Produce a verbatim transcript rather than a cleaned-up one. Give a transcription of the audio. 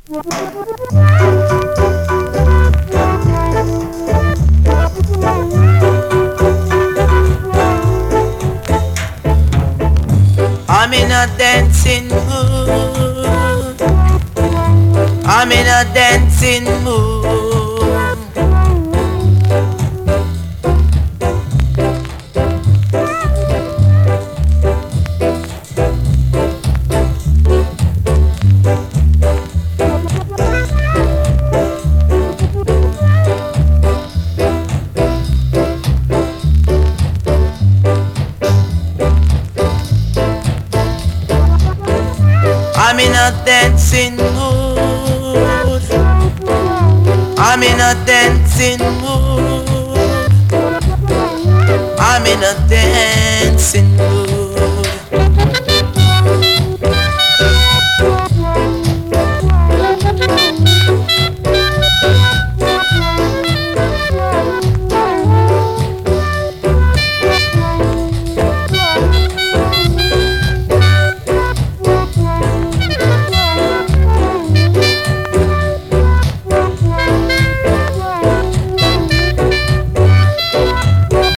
I'm in a dancing mood. I'm in a dancing mood. I'm in a dancing mood. I'm in a dancing mood. I'm in a dancing mood.